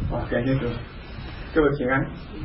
哇，感谢主，各位平安。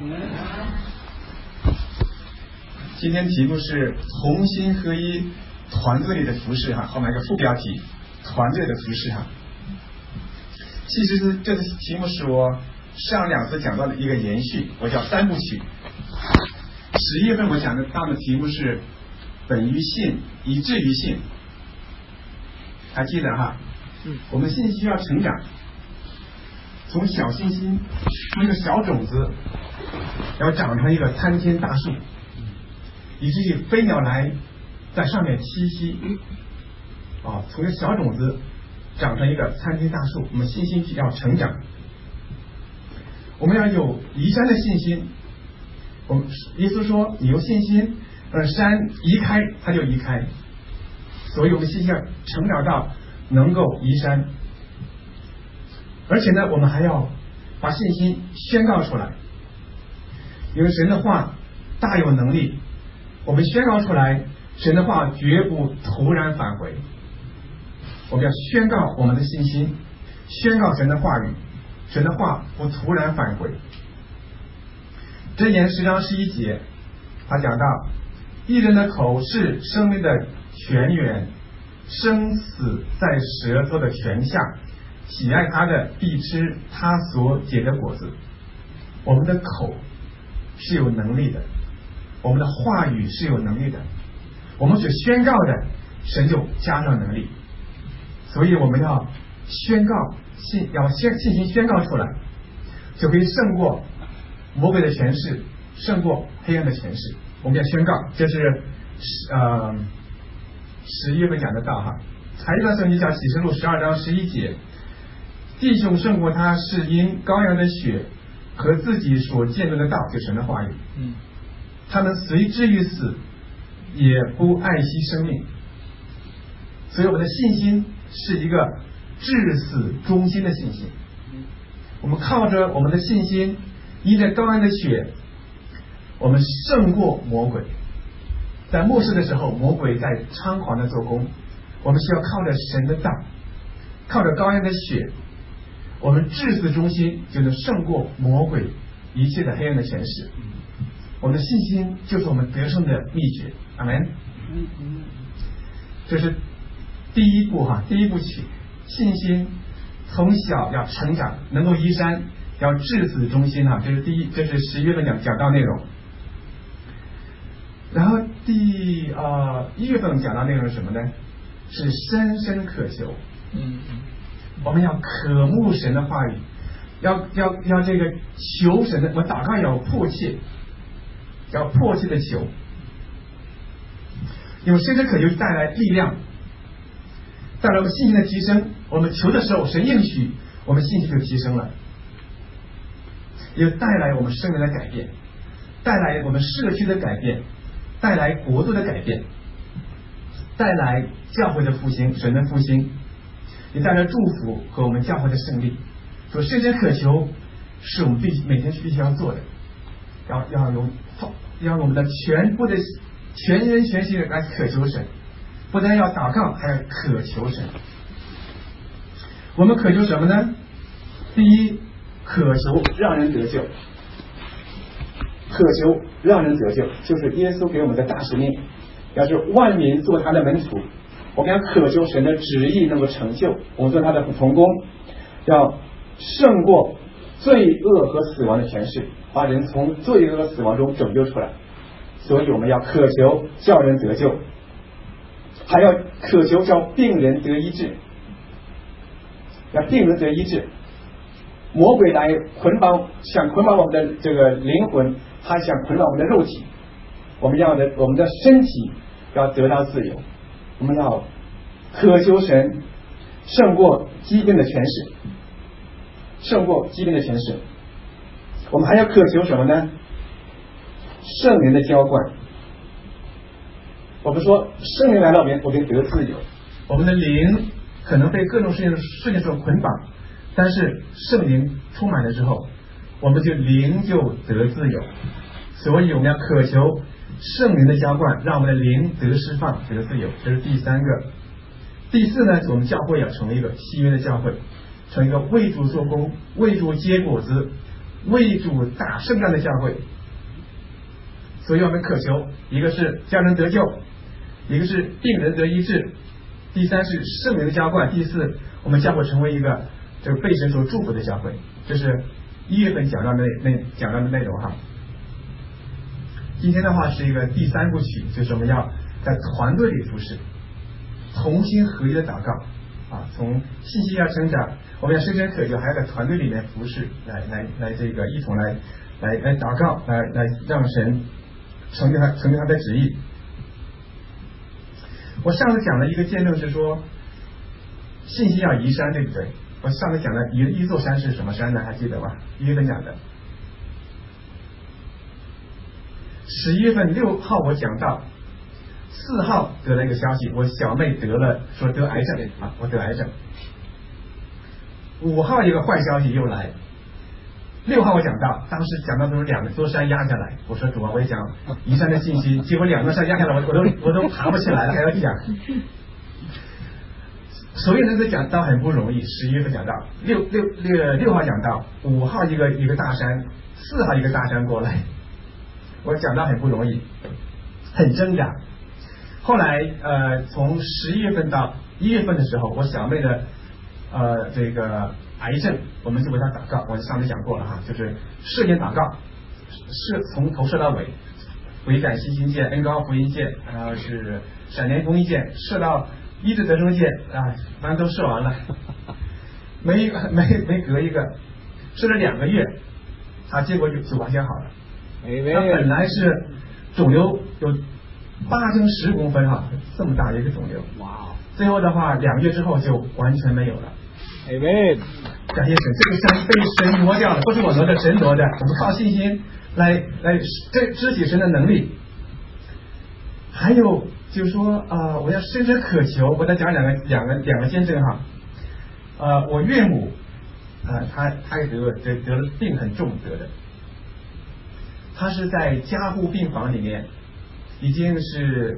今天题目是同心合一团队里的服饰后面一个副标题，团队的服饰其实是这个题目是我上2次讲到的一个延续，我叫3部曲。11月份我讲的到的题目是本于信，以至于信，还记得我们信心需要成长，从小信心，从一个小种子，要长成一个参天大树，以至于飞鸟来在上面栖息。从一个小种子长成一个参天大树，我们信心要成长。我们要有移山的信心。耶稣说，你有信心，山移开，它就移开。所以我们信心要成长到能够移山。而且呢，我们还要把信心宣告出来，因为神的话大有能力，我们宣告出来，神的话绝不突然返回。我们要宣告我们的信心，宣告神的话语，神的话不突然返回。箴言10章11节，他讲到，义人的口是生命的泉源，生死在舌头的泉下，喜爱他的必吃他所结的果子。我们的口是有能力的，我们的话语是有能力的，我们所宣告的，神就加上能力。所以我们要宣告信心宣告出来，就可以胜过魔鬼的权势，胜过黑暗的权势。我们要宣告，这是11月份讲的道还有一段圣经叫启示录12章11节，弟兄胜过他是因羔羊的血和自己所见证的道，就神的话语。他们随之于死，也不爱惜生命。所以我们的信心是一个至死忠心的信心。我们靠着我们的信心，因着羔羊的血，我们胜过魔鬼。在末世的时候，魔鬼在猖狂的做工，我们需要靠着神的道，靠着羔羊的血，我们至死忠心，就能胜过魔鬼一切的黑暗的权势。我们的信心就是我们得胜的秘诀。阿们。这是第一步第一步曲，信心从小要成长，能够移山，要至死忠心这是11月份讲到内容。然后1月份讲到内容是什么呢？是深深渴求。我们要渴慕神的话语，要这个求神的，我祷告要迫切，要迫切的求。因为深深渴求带来力量，带来我们信心的提升。我们求的时候，神应许，我们信心就提升了，也带来我们生命的改变，带来我们社区的改变，带来国度的改变，带来教会的复兴，神的复兴，也带来祝福和我们教会的胜利。所以深深渴求是我们每天必须要做的，要用我们的全部的全人全心来渴求神，不但要祷告，还要渴求神。我们渴求什么呢？第一，渴求让人得救。渴求让人得救，就是耶稣给我们的大使命，要是万民做他的门徒。我们要渴求神的旨意能够成就，我们做他的同工，要胜过罪恶和死亡的权势，把人从罪恶和死亡中拯救出来。所以我们要渴求叫人得救，还要渴求叫病人得医治，要病人得医治。魔鬼来想捆绑我们的这个灵魂，他想捆绑我们的肉体，我们的身体要得到自由。我们要渴求神胜过疾病的权势，胜过疾病的权势。我们还要渴求什么呢？圣灵的浇灌。我们说圣灵来到我们得自由，我们的灵可能被各种事情所捆绑，但是圣灵充满了之后，我们灵就得自由。所以我们要渴求圣灵的浇灌，让我们的灵得释放，得自由。这是第3个。第4呢，我们教会要成为一个新约的教会， 成一个为主做工、为主结果子、为主打胜仗的教会。所以我们渴求，一个是叫人得救，一个是病人得医治，第三是圣灵的浇灌，第四我们教会成为一个这个被神所祝福的教会。这是1月份讲到的内容哈。今天的话是一个第3部曲，就是我们要在团队里服侍，同心合一的祷告啊，从信息要成长，我们要深深渴求，还要在团队里面服侍，来这个一同来祷告，来让神成就他的旨意。我上次讲了一个见证是说，信息要移山，对不对？我上次讲的一座山是什么山呢？还记得吧？1月份讲的。11月份6号我讲到，4号得了一个消息，我小妹说得癌症啊，我得癌症。5号一个坏消息又来，6号我讲到，当时讲到的时候2座山压下来，我说主啊，我也讲移山的信息，结果2座山压下来，我都爬不起来了，还要讲。所以那个讲到很不容易，11月份讲到6号讲到，5号一个大山，4号一个大山过来，我讲到很不容易，很挣扎。后来从11月份到1月份的时候，我小妹的这个癌症，我们就为她祷告。我上次讲过了哈，就是射箭祷告，从头射到尾，回转新星箭、恩高福音箭，然后是闪电公益箭，射到医治得生箭啊，反正都射完了，没隔一个，射了2个月，结果就完全好了。他本来是肿瘤有8乘10公分哈，这么大一个肿瘤，哇！最后的话2个月之后就完全没有了。 Amen。 感谢神，这个山被神挪掉了，不是我挪的，神挪的。我们靠信心来支起神的能力。还有就是说我要深深渴求，我再讲两个见证哈。我岳母她也得了病很重得的。他是在加护病房里面，已经是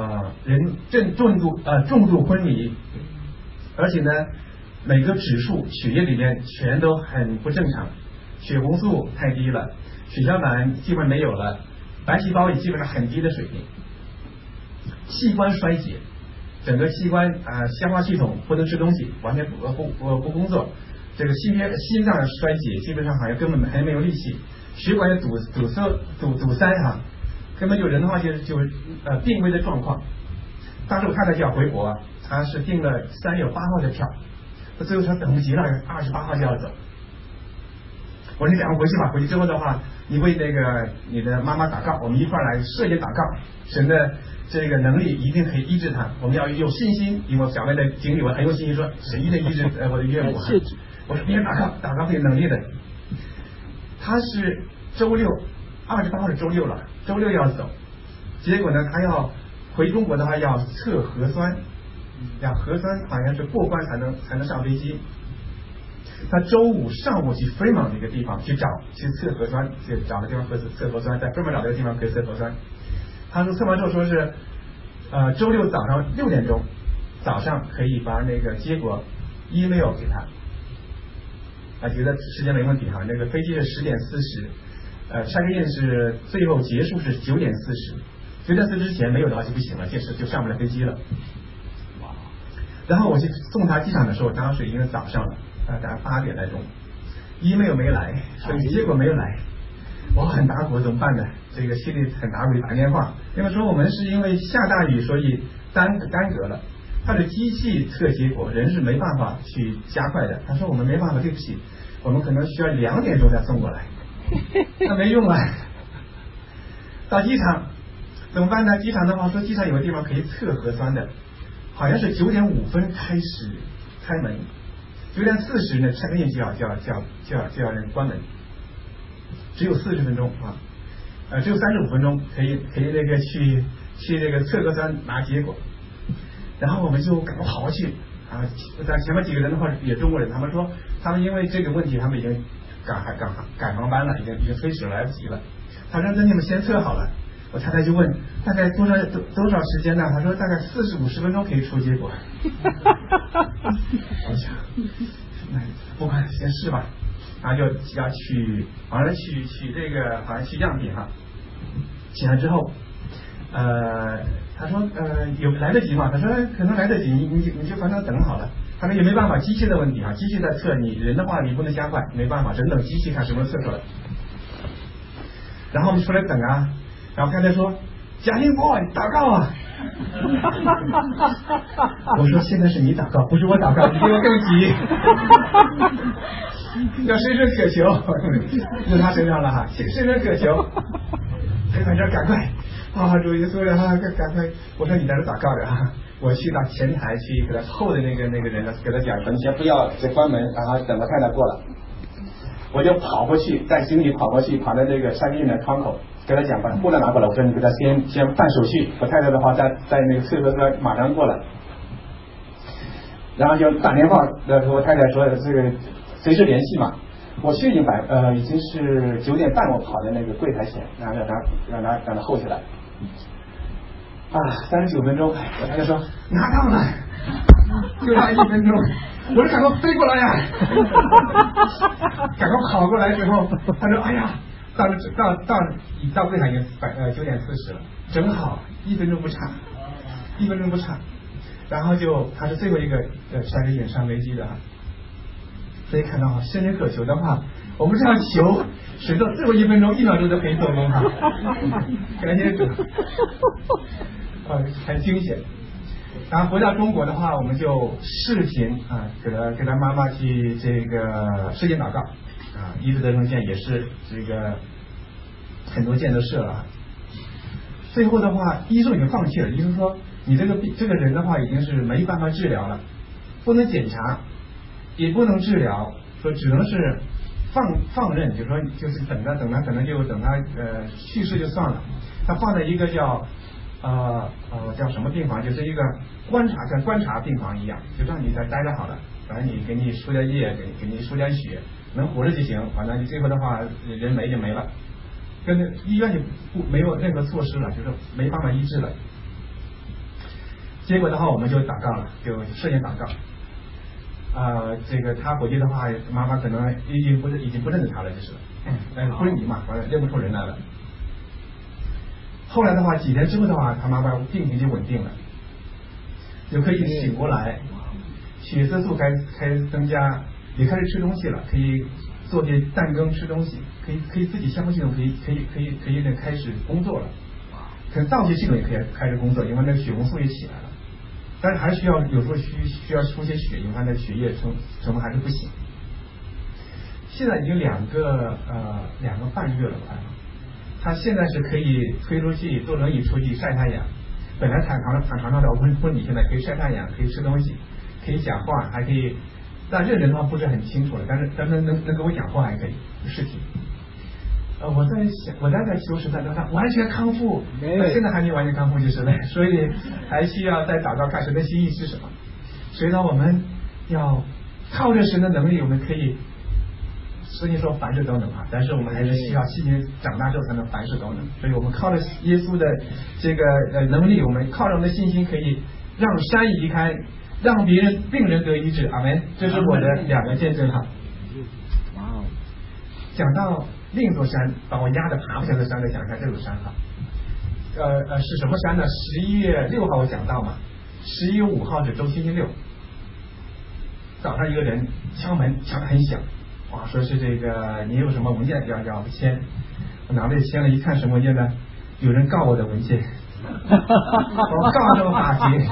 重度昏迷，而且呢每个指数血液里面全都很不正常，血红素太低了，血小板基本没有了，白细胞也基本上很低的水平，器官衰竭，整个器官消化系统不能吃东西，完全不工作，这个心脏衰竭，基本上好像根本还没有力气。血管也堵塞哈，根本有人的话就病危的状况。当时我太太就要回国，她是订了3月8号的票，最后她等不及了，28号就要走。我说你赶快回去吧，回去之后的话，你为你的妈妈祷告，我们一块来设宴祷告，神的这个能力一定可以医治她，我们要有信心。因为我小妹的经历，我很有信心说神一定医治我的岳母。我说别祷告会有能力的。他是周六28号是周六了，周六要走，结果呢他要回中国的话要测核酸，核酸好像是过关才能上飞机。他周5上午去飞往这个地方去测核酸，去找个地方测核酸，在专门找这个地方可以测核酸。他说测完之后说是周六早上6点钟早上可以把那个结果 email 给他。觉得时间没问题哈，那个飞机是10点40，check in 是最后结束是9点40，9点40之前没有的话就不行了，就上不了飞机了。然后我去送他机场的时候，当时已经是早上了，大概8点来钟 ，email 没来，所以结果没有来，我很打鼓，怎么办呢？这个心里很打鼓，打电话，因为说我们是因为下大雨，所以耽搁了。他的机器测结果，人是没办法去加快的。他说我们没办法，对不起，我们可能需要2点钟才送过来。那没用啊。到机场怎么办呢？机场的话说，机场有个地方可以测核酸的，好像是9点5分开始开门，9点40呢check in就要人关门，只有40分钟只有35分钟可以去那个测核酸拿结果。然后我们就赶快跑过去在前面几个人的话也中国人，他们说他们因为这个问题，他们已经赶航班了，已经飞迟来不及了。他说那你们先测好了。我太太就问大概多少时间呢？他说大概40-50分钟可以出结果。我想不管先试吧，然后就要取，好像取这个好像取样品哈，取完之后，他说有来得及吗？他说可能来得及，你就反正等好了。他说也没办法，机器的问题啊，机器在测，你人的话你不能瞎换，没办法，只能等机器看什么时候测出来。然后我们出来等啊，然后太太说贾兴波祷告啊。我说现在是你祷告，不是我祷告，你比我更急。要深深渴求，用他身上了哈，深深渴求。太太说赶快，主耶稣呀，赶快！我说你在这祷告着啊，我去到前台去给他后的那个人呢，给他讲，你先不要再关门，然后等他太太过了。我就跑过去，在行李跑过去，跑到那个商店的窗口，跟他讲，把护照拿过来。我说你给他先办手续，我太太的话在那个厕所说马上过来。然后就打电话和我太太说这个随时联系嘛。我去已经已经是9点半，我跑在那个柜台前，然后让他候起来。39分钟，我太太说拿到了，就差1分钟。我说赶快飞过来呀！赶快跑过来之后，他说哎呀，到柜台已经9点40了，正好1分钟不差，1分钟不差。然后他是最后一个山里演上飞机的哈。所以看到深深渴求的话，我们这样求，谁知道最后1分钟1秒钟都可以做工哈。感谢主，很惊险。然后回到中国的话，我们就视频给他妈妈去这个视频祷告医治得胜线也是这个很多箭都射了。最后的话，医生已经放弃了，医生说你这个人的话已经是没办法治疗了，不能检查，也不能治疗，说只能是放任，就是等他可能就等他去世就算了。他放在一个叫什么病房，就是一个观察病房一样，就让你在待着好了，反正你给你输点液，给你输点血，能活着就行。反正你最后的话人没就没了，跟医院就没有任何措施了，就是没办法医治了。结果的话我们就祷告了，就设宴祷告。这个他回去的话，妈妈可能已经不认识他了，就是昏迷嘛，反正认不出人来了。后来的话，几天之后的话，他妈妈病情就稳定了，就可以醒过来，血色素开始增加，也开始吃东西了，可以做些蛋羹吃东西，可以自己消化系统可以开始工作了，可能造血系统也可以开始工作，因为那个血红素也起来了，但是还是有时候需要出些血，因为它的血液成分还是不行。现在已经2个半月了吧。他现在是可以推出去坐轮椅出去晒太阳，本来躺床上的昏迷，现在可以晒太阳，可以吃东西，可以讲话，还可以，但认人的话不是很清楚了，但是能跟我讲话还可以视频。我在求神让他完全康复，现在还没完全康复就是了，所以还需要再找到看神的心意是什么。所以呢，我们要靠着神的能力，我们可以。圣经说凡事都能但是我们还是需要信心长大之后才能凡事都能。所以我们靠着耶稣的这个能力，我们靠着我们的信心，可以让山移开，让别人病人得医治。阿门。这是我的2个见证哈。哇哦！讲到另一座山，把我压得爬不下的山，再讲一下这座山哈。是什么山呢？11月6号我讲到嘛，11月5号是周星期六，早上一个人敲门，敲得很响。说是这个你有什么文件要签，我拿着签了，一看什么文件呢？有人告我的文件，我告上法庭。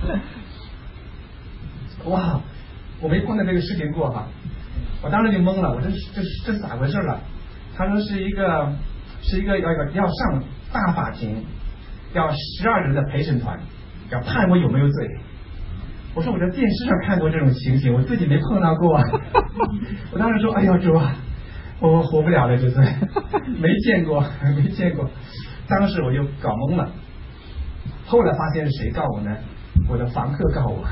哇，我没碰到这个事情过哈，我当时就懵了，我这是咋回事了？他说是一个要上大法庭，要12人的陪审团，要判我有没有罪。我说我在电视上看过这种情形，我自己没碰到过。我当时说，哎呦主啊，我活不了了，就是没见过。当时我就搞懵了。后来发现是谁告我呢？我的房客告我。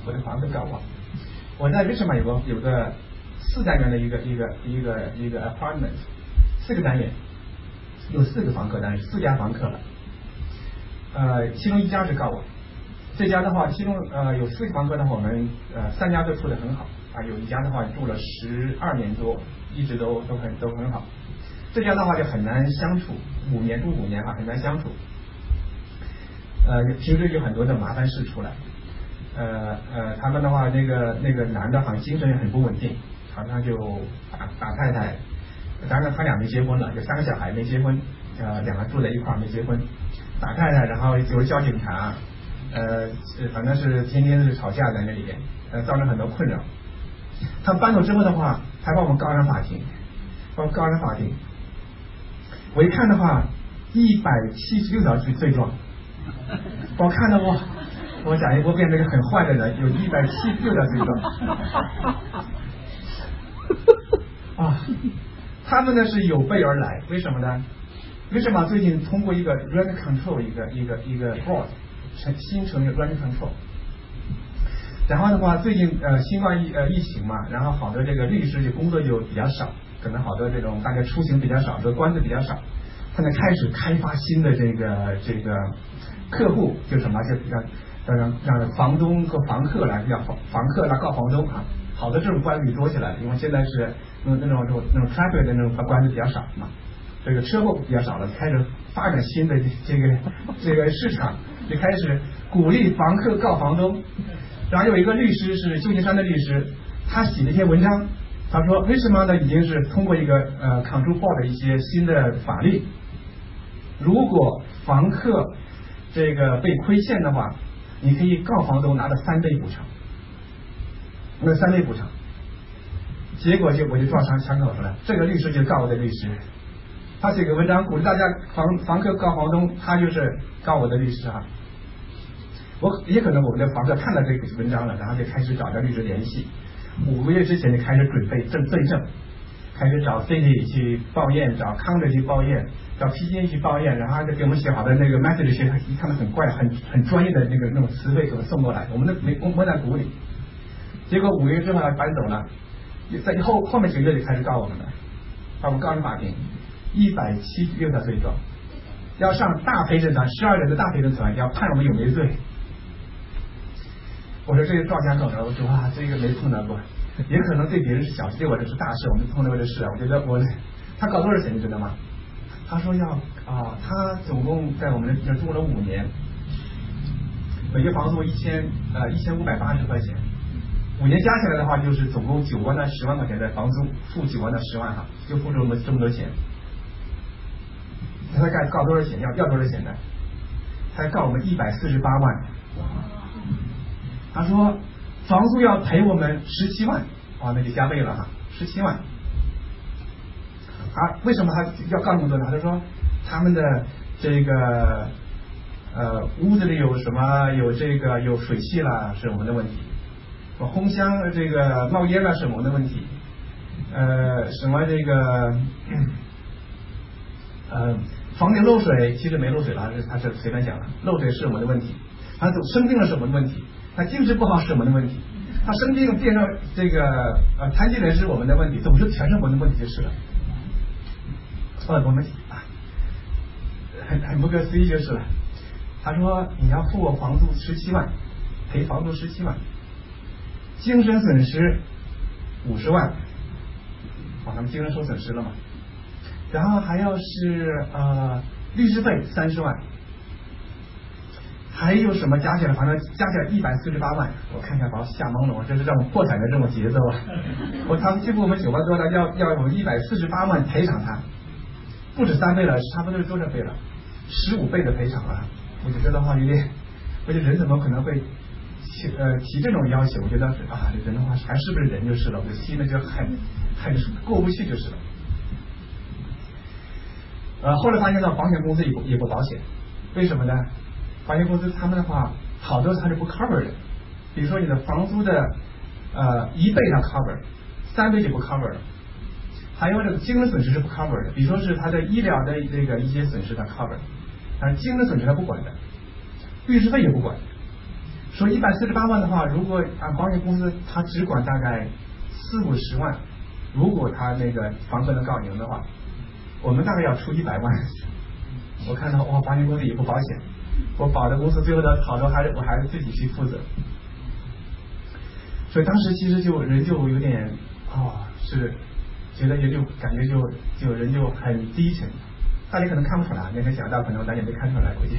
我在 Richmond 有个4单元的一个 apartment， 4个单元，有4个房客，但是4家房客了。其中1家是告我。这家的话，其中有4个房客的话，我们3家都处得很好， 有一家的话住了12年多，一直都很好。这家的话就很难相处，5年住5年很难相处。平时有很多的麻烦事出来。他们的话那个男的好像精神也很不稳定，常常就打太太。当然他俩没结婚了，有3个小孩没结婚，2个住在一块没结婚，打太太，然后有叫警察，反正是天天是吵架在那里边，造成很多困扰。他搬走之后的话，还把我们告上法庭，我一看的话，176条罪状，我看到我讲我变成一个很坏的人，有176条罪状。他们呢是有备而来，为什么呢？为什么最近通过一个 rent control 一个 board 新成立 rent control， 然后的话最近新冠疫情嘛，然后好多这个律师就工作就比较少，可能好多这种大家出行比较少，这个官司比较少，他们开始开发新的这个客户，就什么就让房东和房客来，让房客来告房东好的这种官司多起来了，因为现在是那种 traffic 的那种官司比较少嘛，这个车祸比较少了，开始发展新的这个市场，就开始鼓励房客告房东。然后有一个律师是旧金山的律师，他写了一篇文章，他说为什么呢？已经是通过一个control board 的一些新的法律，如果房客这个被亏欠的话，你可以告房东拿到3倍补偿。那3倍补偿，结果我就撞枪口了。这个律师就告我的律师，他写个文章鼓励大家房客告房东，他就是告我的律师也可能我们的房客看到这个文章了，然后就开始找这律师联系，5个月之前就开始准备罪证，开始找 City 去报验，找 County 去报验，找 PGA 去报验，然后就给我们写好的那个 message 一看到很怪很专业的那种词汇给我们送过来，我们在鼓励。结果5个月之后他搬走了，在后面几个月就开始告我们了，把我们告上法庭，176条罪状，要上大陪审团，12人的大陪审团要判我们有没有罪。我说这个撞枪口了，我说这个没碰到过，也可能对别人是小事，对我这是大事，我们碰到过这事我觉得他告多少钱你知道吗？他说他总共在我们这住了5年，每个房租1580块钱。5年加起来的话，就是总共9万到10万块钱的房租，付9万到10万就付出这么多钱。他告多少钱？要多少钱呢？他告我们148万。他说房租要赔我们17万，那就加倍了17万。为什么他要告那么多呢？他说他们的这个屋子里有什么有水汽了，是我们的问题。烘箱这个冒烟了是我们的问题，什么房顶漏水，其实没漏水了，他是随便讲了，漏水是我们的问题，他生病了是我们的问题，他精神不好是我们的问题，他生病变成残疾人是我们的问题，总之全是我们的问题就是了。我们很不可思议就是了。他说你要付我房租17万，赔房租17万。精神损失50万，他们精神受损失了嘛？然后还要是律师费30万，还有什么加起来，反正加起来148万。我看把我吓懵了，我这是让我破产的这种节奏他们欺负我们9万多了，要我们148万赔偿他，不止3倍了，差不多是多少倍了？15倍的赔偿了。我就觉得话有点，我觉得人怎么可能会提这种要求？我觉得人的话还是不是人就是了，我心里就很过不去就是了。后来发现到保险公司也不保险，为什么呢？保险公司他们的话好多它是不 cover 的，比如说你的房租的1倍它 cover，3倍就不 cover 了。还有这个精神损失是不 cover 的，比如说是他的医疗的一些损失它 cover， 但是精神损失它不管的，律师费也不管。说148万的话，如果保险公司他只管大概40-50万，如果他房客能告赢的话，我们大概要出100万。我看到保险公司也不保险，我保的公司最后的好多我还是自己去负责。 所以当时其实人就有点是觉得就感觉就人就很低沉。大家可能看不出来，那天讲到可能大家没看出来，估计。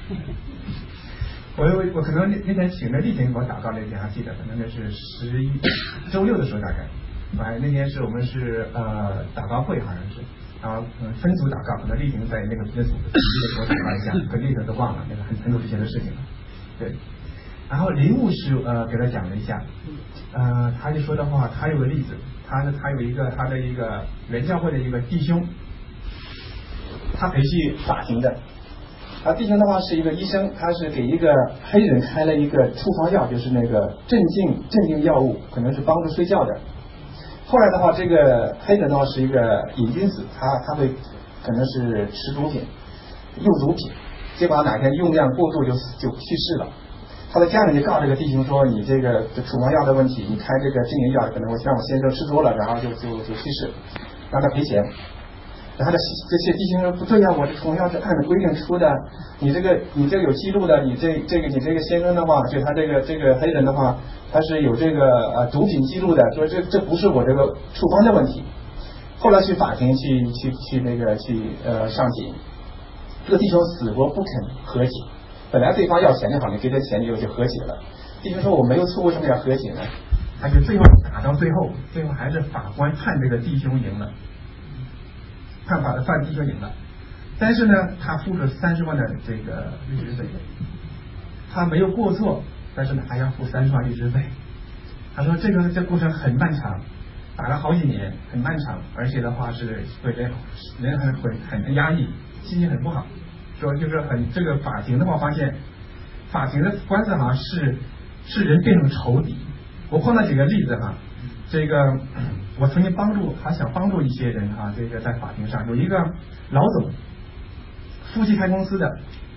我可能那天请的丽婷给我祷告那天还记得，可能那是周六的时候大概，那天是我们是祷告会好像是，然后分组祷告，可能丽婷在那个分组给我祷告一下，跟丽婷都忘了那个很久之前的事情了，对。然后林牧师给他讲了一下，他就说的话，他有个例子，他有一个他的一个原教会的一个弟兄，他陪去法庭的。弟兄的话是一个医生，他是给一个黑人开了一个处方药，就是那个镇静药物，可能是帮助睡觉的。后来的话，这个黑人的话是一个瘾君子，他会可能是吃毒品，用毒品，结果哪天用量过度就去世了。他的家人就告这个弟兄说，你这个处方药的问题，你开这个镇静药可能让我先生吃多了，然后就去世，让他赔钱。然后这些弟兄说不对呀，我这处方药是按照规定出的，你这个有记录的，你这个先生的话，就他这个黑人的话，他是有这个毒品记录的，说这不是我这个处方的问题。后来去法庭去上庭，这个弟兄死活不肯和解，本来对方要钱就好，你给他钱就和解了。弟兄说我没有错，为什么要和解呢？他就最后打到最后还是法官判这个弟兄赢了。判弟兄赢了，但是呢，他付了30万的这个律师费，他没有过错，但是呢还要付30万律师费。他说这过程很漫长，打了好几年，很漫长，而且的话是会人很压抑，心情很不好。说就是这个法庭的话，发现法庭的官司好像是人变成仇敌。我碰到几个例子哈。这个我曾经想帮助一些人这个在法庭上有一个老总，夫妻开公司的，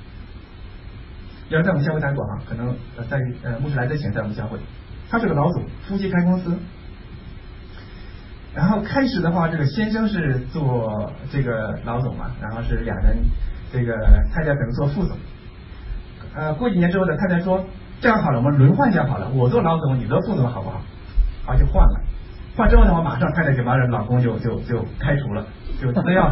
要在我们教会待过可能在牧师来之前在我们教会，他是个老总，夫妻开公司，然后开始的话，这个先生是做这个老总嘛，然后是俩人，这个太太可能做副总，过几年之后的太太说，这样好了，我们轮换一下好了，我做老总，你做副总好不好？就换了，换之后呢，我马上太太就把老公就开除了，就辞掉，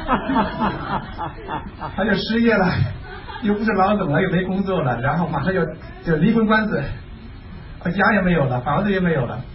他就失业了，又不是老总了，又没工作了，然后马上就离婚官司，家也没有了，房子也没有了，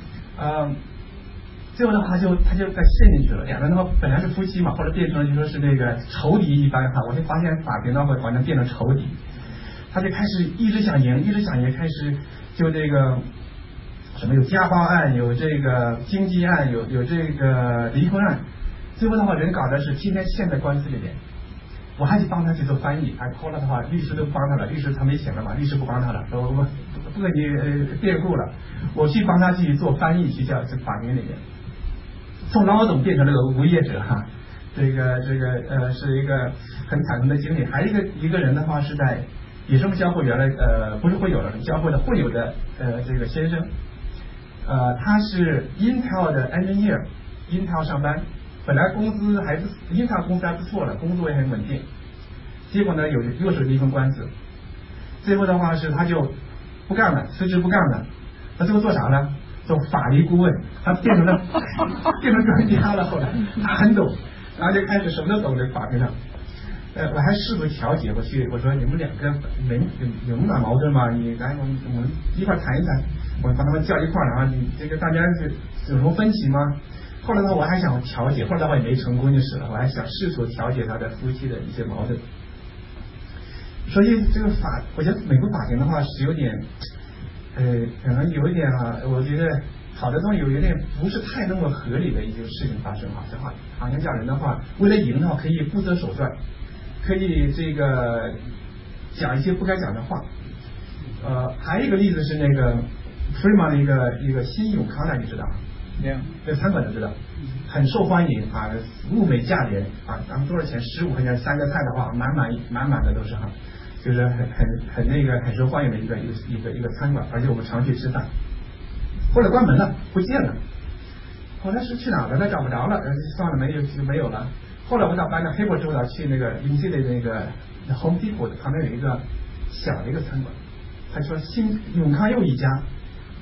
最后的话他就再陷进去了，两个人的话本来是夫妻嘛，或者变成了就说是那个仇敌一般我就发现法庭的话好像变成仇敌，他就开始一直想赢，开始就这个。什么有家暴案，有这个经济案，有这个离婚案，最后的话人搞的是天天陷在官司里面。我还去帮他去做翻译，后来的话律师都帮他了，律师他没钱了嘛，律师不帮他了，说我不给你辩护了，我去帮他去做翻译，去叫这法庭里面，从老总变成了个无业者这个是一个很惨痛的经历。还有一个人的话是在也是我们教会原来不是会友了，教会的会友的这个先生。他是 Intel 的 engineer，Intel 上班，本来公司Intel 公司还不错了，工作也很稳定，结果呢又是离婚官司，最后的话是他就不干了，辞职不干了，他最后做啥呢？做法律顾问，他变成专家了，后来他很懂，然后就开始什么都懂在法庭上。我还试图调解，我说你们两个有那么矛盾吗？你来我们一块谈一谈，我把他们叫一块然后你这个大家有什么分歧吗？后来呢我还想调解，后来的话也没成功就是了，我还想试图调解他的夫妻的一些矛盾。所以这个我觉得美国法庭的话是有点可能有一点我觉得好的东西有一点不是太那么合理的一些事情发生这话好像讲人的话为了赢的话可以不择手段，可以这个讲一些不该讲的话。还有一个例子是那个 Fremont 的一个新永康的，你知道吗？这个餐馆都知道，很受欢迎物美价廉咱们多少钱？15块钱3个菜的话，满满的都是就是很那个很受欢迎的一个餐馆，而且我们常去吃饭。后来关门了，不见了，后来是去哪了呢？找不着了，算了，没有了。后来我到搬到黑博之后去那个临近的那个 Home Depot 的旁边有一个小的一个餐馆，他说新永康又一家，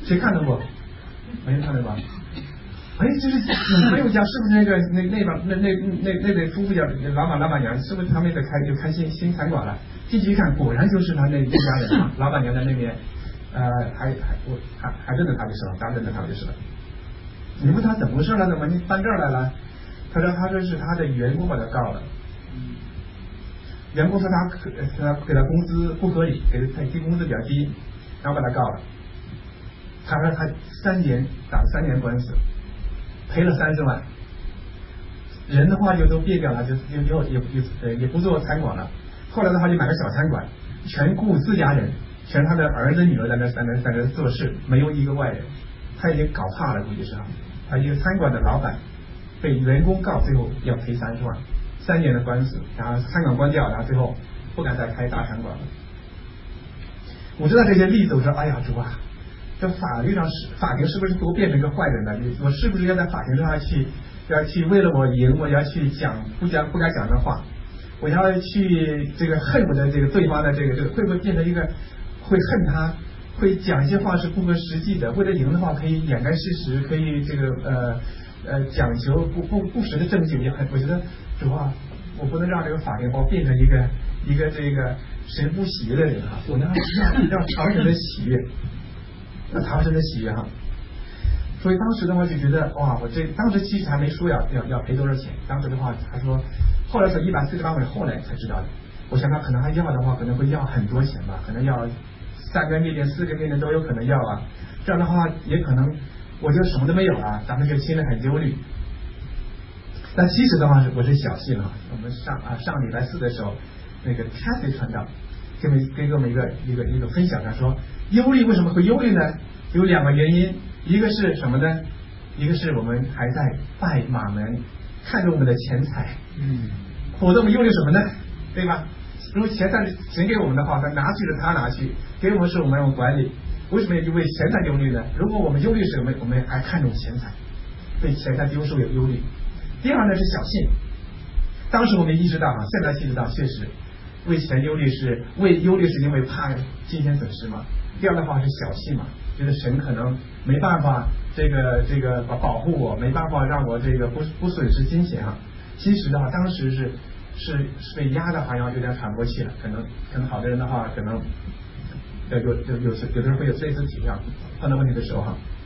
谁看到过？没人看到吧？哎，这是朋友家是不是那对夫妇家老板娘是不是他们在开新餐馆了？进去一看，果然就是他那一家人啊，老板娘在那边，还认得他就是了，当认得他就是了。你问他怎么回事了？怎么你搬这儿来了？他说是他的员工把他告了。员工说他给他工资不合理，给他提工资比较低，然后把他告了。他说他打了3年官司，赔了30万。人的话就都变掉了，就也不做餐馆了。后来的话就买个小餐馆，全雇4家人，全他的儿子女儿在那做事，没有一个外人。他已经搞怕了，估计是他一个餐馆的老板被员工告，最后要赔30万，3年的官司，然后餐馆关掉，然后最后不敢再开大餐馆了。我知道这些例子，我说哎呀主啊，这法庭是不是给我变成一个坏人了？我是不是要在法庭上去为了我赢，我要去讲不该讲的话，我要去这个恨我的这个对方的这个会不会变成一个会恨他，会讲一些话是不合实际的，为了赢的话可以掩盖事实，可以这个讲求不实的证据。我觉得主啊，我不能让这个法庭把我变成一个这个神不喜悦的人哈，我要讨神的喜悦，要讨神的喜悦哈。所以当时的话就觉得哇，当时其实还没说要赔多少钱，当时的话他说，后来说148万，后来才知道的。我想他可能还要的话，可能会要很多钱吧，可能要3个面店、4个面店都有可能要啊。这样的话也可能我就什么都没有了，咱们就心里很忧虑。但其实的话我是小信了。我们上礼拜4的时候，那个 Kathy 传道给我们一个分享，他说忧虑为什么会忧虑呢？有2个原因，一个是什么呢？一个是我们还在拜马门，看着我们的钱财，否则我们忧虑什么呢？对吧？如果钱财神给我们的话，他拿去了他拿去，给我们是我们管理，为什么要为钱财忧虑呢？如果我们忧虑什么，我们还看重钱财，对钱财丢失有忧虑。第二呢是小信，当时我们意识到现在意识到确实为钱忧虑是因为怕金钱损失嘛。第二的话是小信嘛，觉得神可能没办法这个保护我，没办法让我这个不损失金钱其实的话当时是被压的好像有点喘不过气了，可能好的人的话可能有的人会有类似体验，碰到问题的时候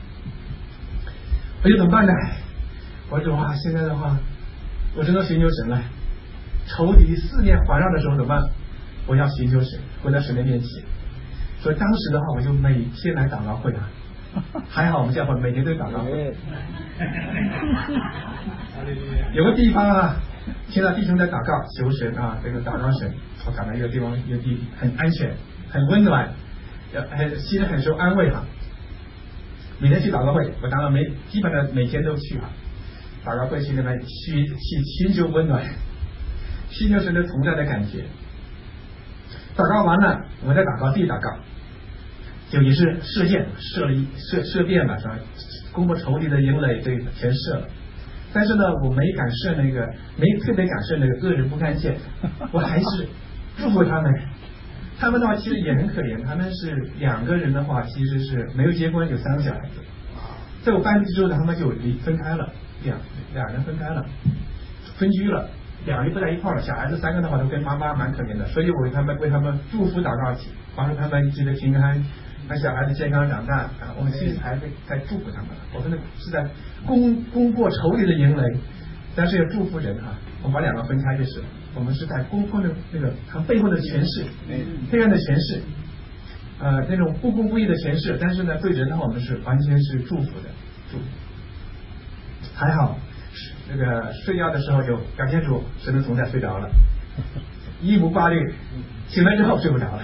我就怎么办呢？我说哇，现在的话我真的寻求神了，仇敌4面环绕的时候怎么办？我要寻求神，回到神的面前。所以当时的话我就每天来祷告会还好我们教会每天都祷告会。有个地方听到弟兄在祷告求神这个祷告神，我感到一个地方很安全很温暖，心里很受安慰每天去祷告会，我当然基本上每天都去祷告会去那边去寻求温暖，寻求神的同在的感觉。祷告完了，我再祷告，地祷告，就也是射箭，射遍了是吧？攻破仇敌的营垒，这全射了。但是呢，我没特别感射那个恶人不干见，我还是祝福他们。他们的话其实也很可怜，他们是2个人的话，其实是没有结婚，有3个小孩子。在我搬出去之后呢，他们就分开了，两人分开了，分居了，2人不在一块了。小孩子3个的话都跟妈妈蛮可怜的，所以我为他们祝福祷告，帮助他们一直的平安，让小孩子健康长大我们其实还在祝福他们，我们是在攻破仇敌的营垒，但是要祝福人我们把2个分开就是，我们是在攻破的那个他背后的权势，黑暗的权势，那种不公不义的权势，但是呢对人的话我们是完全是祝福的，还好这个睡觉的时候就感谢主，神的同在睡着了，一无挂虑，醒来之后睡不着了，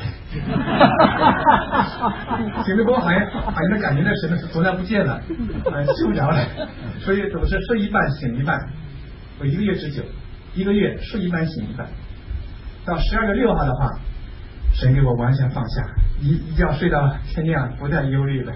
醒了之后好像感觉那神的同在不见了，睡不着了，所以总是睡一半醒一半，我1个月之久，1个月睡一半醒一半，到12月6号的话，神给我完全放下，一觉睡到天亮，不再忧虑了，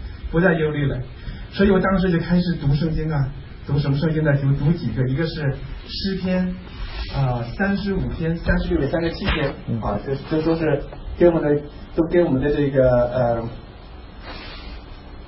所以我当时就开始读圣经读什么圣经呢？就读几个，一个是诗篇35篇、36篇、37篇这都是跟我们的这个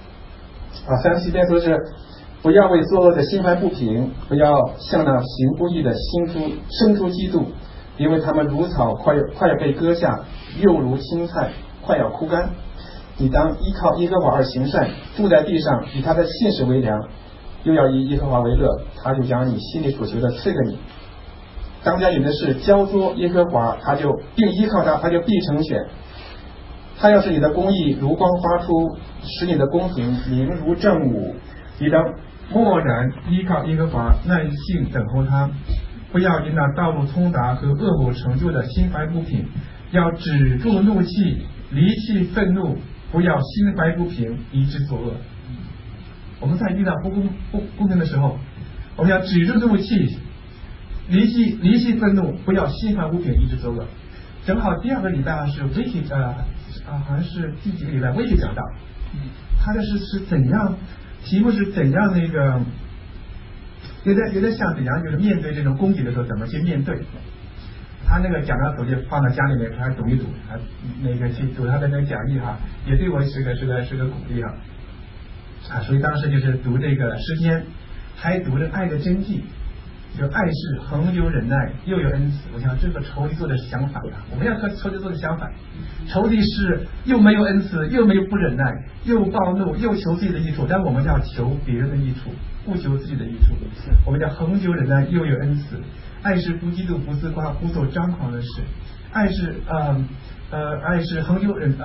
37篇说是不要为作恶的心怀不平，不要向那行不义的生出嫉妒，因为他们如草快要被割下，又如青菜快要枯干。你当依靠耶和华而行善，住在地上，以他的信实为粮，又要以耶和华为乐，他就将你心里所求的赐给你。当家有的是交托耶和华，并依靠他，他就必成全。他要是你的公义如光发出，使你的公平明如正午，你当默然依靠耶和华，耐性等候他，不要因那道路通达和恶果成就的心怀不平，要止住怒气，离弃愤怒，不要心怀不平，以致作恶。我们在遇到不公平的时候，我们要止住怒气，离弃愤怒，不要心怀不平，以致作恶。正好第二个礼拜是威胁好像是第几个礼拜威胁讲到，他的是怎样，题目是怎样那个，有点像怎样，就是面对这种攻击的时候怎么去面对。他那个讲到手机放在家里面，还读一读，那个去读他的那个讲义哈，也对我是个鼓励哈。所以当时就是读这个诗篇，还读了爱的真谛，就爱是恒久忍耐，又有恩慈。我想这个仇敌做的是相反的，我们要和仇敌做的相反。仇敌是又没有恩慈，又没有不忍耐，又暴怒，又求自己的益处，但我们要求别人的益处，不求自己的益处。我们叫恒久忍耐，又有恩慈。爱是不嫉妒，不自夸，不做张狂的事。爱是爱是恒久忍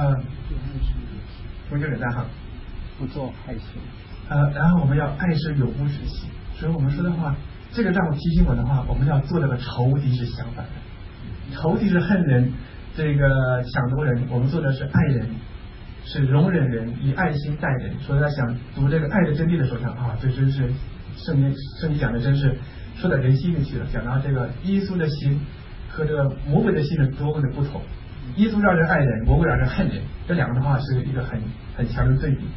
耐哈， 不做害羞。 然后我们要爱是永不止息。所以我们说的话，这个让我提醒我的话，我们要做这个仇敌是相反的。仇敌是恨人，这个抢夺人，我们做的是爱人，是容忍人，以爱心待人。所以在想读这个爱的真谛的时候啊，这真是圣经讲的真是说到人心里去了。讲到这个耶稣的心和这个魔鬼的心是多么的不同。耶稣让人爱人，魔鬼让人恨人，这两个的话是一个很强的对比。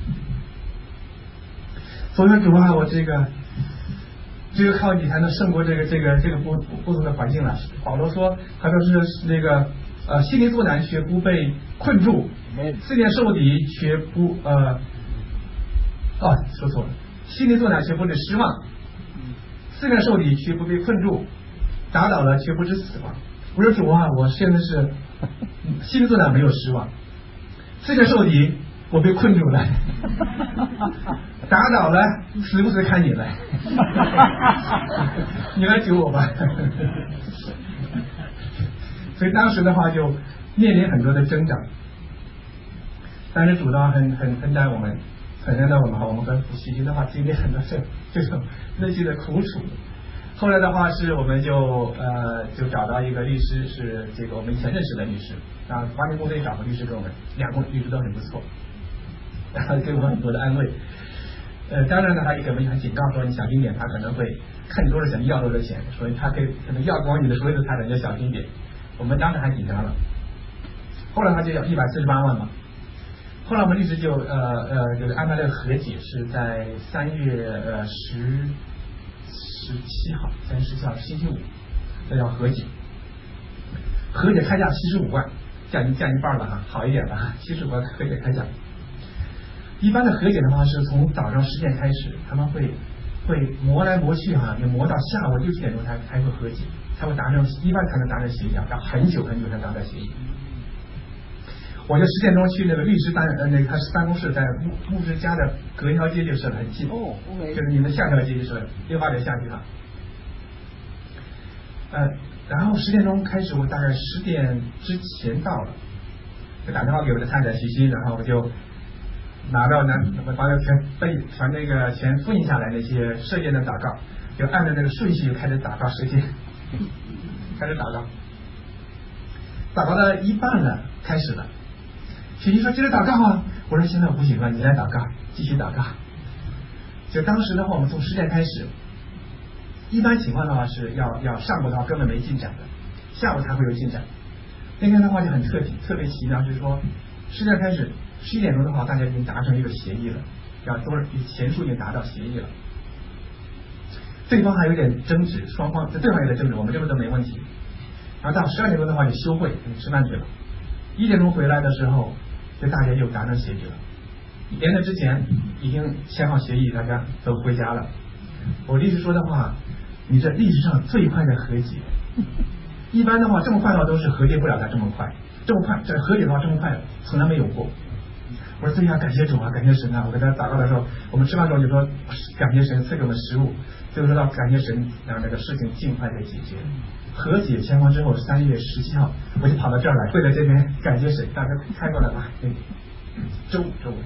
所以说主啊，我这个靠你才能胜过这个不同的环境了。保罗说，他说是那个心里作难却不被困住，四面受敌却不说错了，心里作难却不致失望，四面受敌却不被困住，打倒了却不致死亡。我说主啊，我现在是心里作难没有失望，四面受敌我被困住了，打倒了死不死看你了，你来救我吧。所以当时的话就面临很多的挣扎，但是主呢很恩待我们，我们跟喜心的话经历很多这种内心的苦楚。后来的话是我们就找到一个律师，是这个我们以前认识的律师啊，华明公司也找个律师给我们，两个律师都很不错，他给我们很多的安慰。当然呢，他也给我们很警告说，你小心点，他可能会看你多少钱要多少钱，所以他可能要光你的所有的财产，要小心点。我们当时还紧张了，后来他就要148万嘛。后来我们律师就是安排了和解，是在3月17号，3月17号星期五，这要和解。和解开价75万，降一半了哈，好一点了哈，75万和解开价。一般的和解的话是从早上10点开始，他们会磨来磨去哈，也磨到下午6、7点钟才会和解，才会达成，一般才能达成协议，要很久才达成协议。我就10点钟去那个律师他办公室，在牧师家的隔一条街就是很近，就是你们下条街就是68点下去哈。然后10点钟开始，我大概10点之前到了，就打电话给我的太太徐欣，然后我就把全复印下来那些射箭的祷告，就按照那个顺序开始祷告射箭，开始祷告到一半了，开始了。徐欣说接着祷告啊，我说现在我不行了，你来祷告，继续祷告。就当时的话，我们从10点开始，一般情况的话是要上午的话根本没进展的，下午才会有进展。那天的话就很特别奇妙，就是说10点开始，11点钟的话大家已经达成一个协议了，钱数已经达到协议了，对方还有点争执，双方对方有点争执，我们这边都没问题。然后到12点钟的话就休会，吃饭去了。1点钟回来的时候，就大家又达成协议了。 连着之前已经签好协议，大家都回家了。我律师说的话，你这历史上最快的和解，一般的话这么快的话都是和解不了的，这么快，这么快，这和解的话这么快从来没有过。我说对呀，感谢主啊，感谢神啊！我跟他祷告的时候，我们吃饭的时候就说感谢神赐给我们食物，最后说到感谢神让这个事情尽快的解决。和解签完之后，3月17号我就跑到这儿来，跪在这边感谢神，大家开过来吧。周五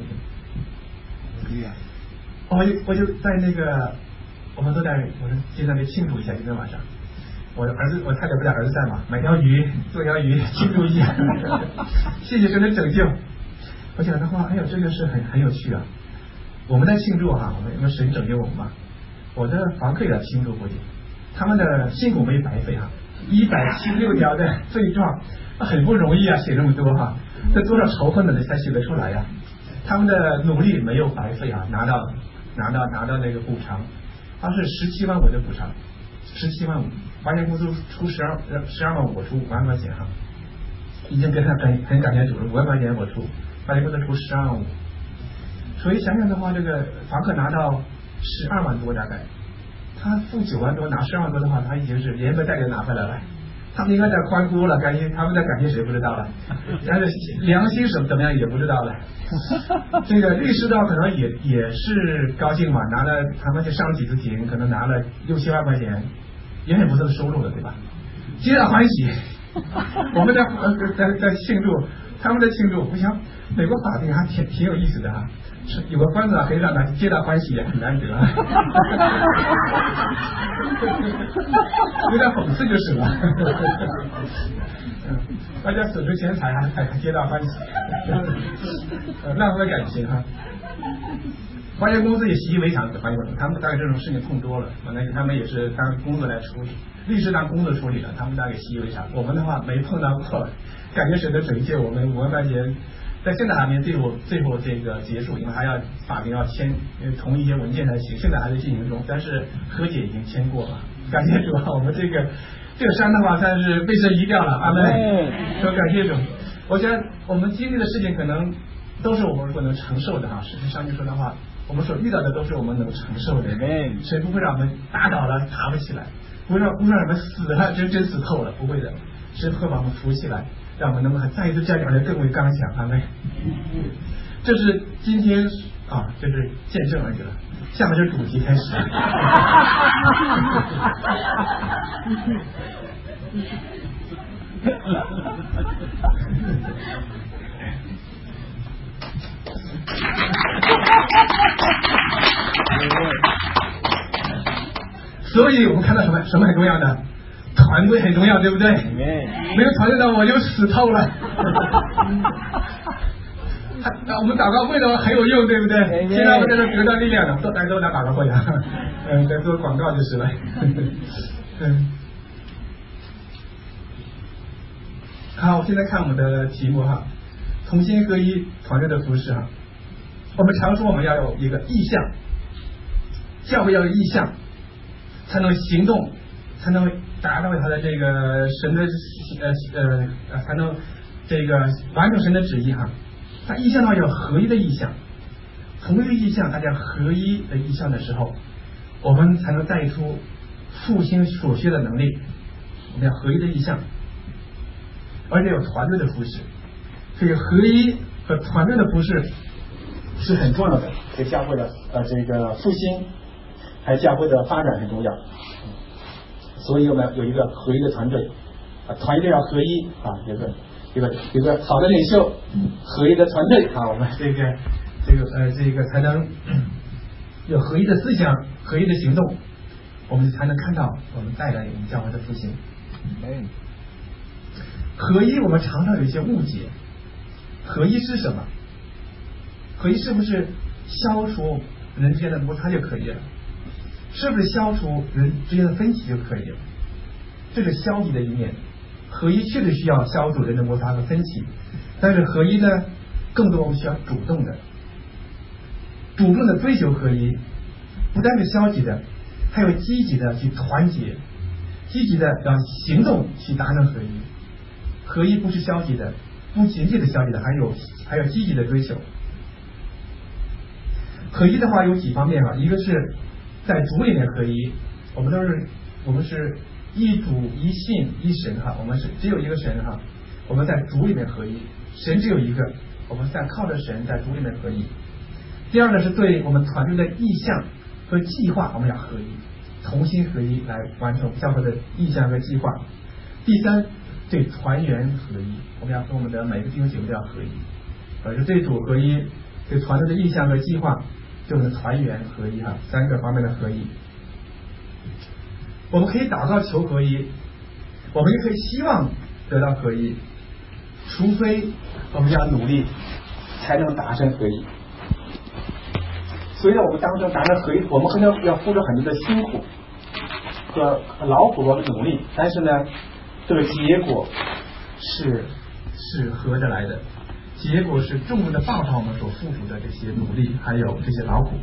我就在那个我们都在我说今天得庆祝一下，今天晚上我太太不在，儿子在嘛，买条鱼做条鱼庆祝一下，谢谢神的拯救。我讲的话，哎呦，这个是很有趣啊！我们在庆祝哈，我们神拯救我们嘛。我的房客也在庆祝过去，他们的辛苦没白费哈，176条的罪状，很不容易啊，写这么多哈，这多少仇恨的人才写得出来呀？他们的努力没有白费啊，拿到那个补偿，他是17万5的补偿，17万5，保险公司出12万5，我出5万块钱哈，已经跟他很感谢主了，5万块钱我出。保险公司出12万5，所以想想的话，这个房客拿到12万多大概，他付9万多拿12万多的话，他已经是连本带利拿回来了。他们应该在欢呼了，感谢他们在感谢谁不知道了，但是良心怎么样也不知道了。这个律师的话可能也是高兴嘛，拿了他们就上几次庭，可能拿了6、7万块钱，也很不错的收入了，对吧？皆大欢喜。我们在庆祝。他们的庆祝，我想美国法庭还挺有意思的啊，有个官司可以让他皆大欢喜，很难得，有点讽刺就是了。大家损失钱财还皆大欢喜，浪费感情哈。保险公司也习以为常，他们大概这种事情碰多了，他们也是当工作来处理，律师当工作处理了，他们大概习以为常。我们的话没碰到过，感觉神的拯救，我们5万块钱，在现在还没最后这个结束，因为还要法庭要同意一些文件才行，现在还在进行中，但是和解已经签过了，感谢主啊，我们这个山的话算是被神移掉了，阿门。说感谢主，我觉得我们经历的事情可能都是我们如果能承受的哈，事实上就说的话，我们所遇到的都是我们能承受的，神不会让我们打倒了爬不起来，不会让我们死了真死透了，不会的，神会把我们扶起来，让我们能够再一次站起来更为刚强，阿门。这是今天啊，这是见证而已了，下面是主题开始。所以我们看到什么很重要的？团队很重要，对不对？没有团队的我就死透了。我们祷告会的话很有用，对不对？现在我在这得到力量了，大家都来祷告会啊，在做广告就是了。好，我现在看我们的题目哈，同心合一，团队的服事哈。我们常说我们要有一个意向，教会要有意向，才能行动，才能达到他的这个神的才能这个完成神的旨意哈。他意向的话有合一的意向，同一个意向，大家合一的意向的时候，我们才能带出复兴所需的能力。我们要合一的意向，而且有团队的服事，所以合一和团队的服事是很重要的，对教会的这个复兴还有教会的发展很重要。所以我们有一个合一的团队，团队要合一啊，有个好的领袖，合一的团队啊，我们这个才能有合一的思想，合一的行动，我们才能看到我们带来我们教会的复兴。合一我们常常有一些误解，合一是什么？合一是不是消除人之间的摩擦就可以了？是不是消除人之间的分歧就可以了？这是消极的一面。合一确实需要消除人的摩擦和分歧，但是合一呢，更多我们需要主动的追求合一，不单是消极的，还有积极的去团结，积极的要行动去达成合一。合一不是消极的，不仅仅是消极的，还有积极的追求。 合一的话有几方面啊，一个是在主里面合一，我们是一主一信一神哈，我们是只有一个神哈，我们在主里面合一，神只有一个，我们在靠着神在主里面合一。第二呢是对我们团队的意向和计划我们要合一，同心合一来完成教会的意向和计划。第三，对团员合一，我们要和我们的每个弟兄姐妹都要合一，是对主合一，对团队的意向和计划，对我们的团员合一哈，三个方面的合一。我们可以祷告求合一，我们也可以希望得到合一，除非我们要努力才能达成合一。所以呢，我们当中达成合一，我们可能要付出很多的辛苦和劳苦和努力，但是呢，这个结果是合着来的，结果是众人的报偿我们所付出的这些努力还有这些劳苦。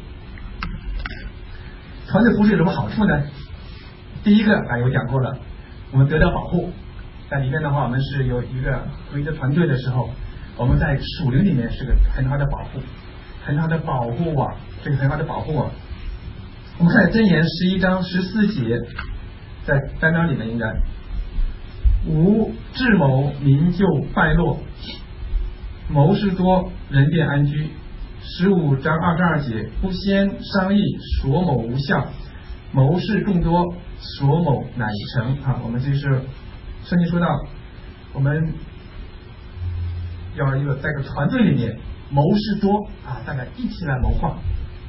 团队服侍有什么好处呢？第一个有讲过了，我们得到保护，在里面的话，我们是有一个合一的团队的时候，我们在属灵里面是个很好的保护，很好的保护网，这个很好的保护网。我们看箴言11章14节，在3章里面应该无智谋民就败落，谋事多人便安居。15章22节，不先商议所谋无效，谋事众多所谋乃成啊。我们这是圣经说到，我们要在个团队里面谋事多啊，大家一起来谋划。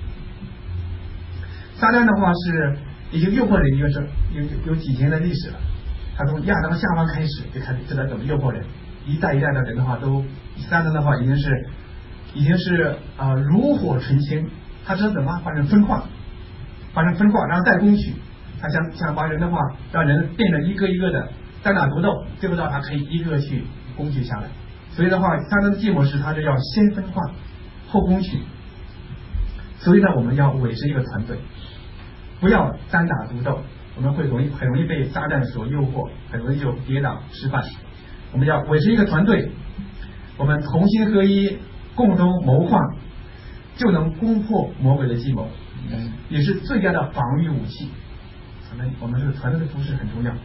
撒旦的话是已经诱惑人，一个是有几千年的历史了，他从亚当夏娃开始就开始知道怎么诱惑人，一代一代的人的话都，撒旦的话已经是炉火纯青，他知道怎么把人分化，然后再攻取，他想把人的话让人变成一个一个的单打独斗，对不到他可以一个个去攻取下来。所以的话，撒旦的计谋是他是要先分化后攻取。所以呢，我们要委身一个团队，不要单打独斗，我们会很容易被撒旦所诱惑，很容易就跌倒失败。我们要委身一个团队，我们同心合一，共同谋划，就能攻破魔鬼的计谋，也是最佳的防御武器。我们这个团队的服事很重要。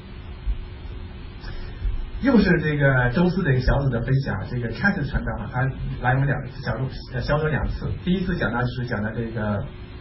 又是这个周四的一个小组的分享，这个开始传道他来我们小组2次，第一次讲的是讲的这个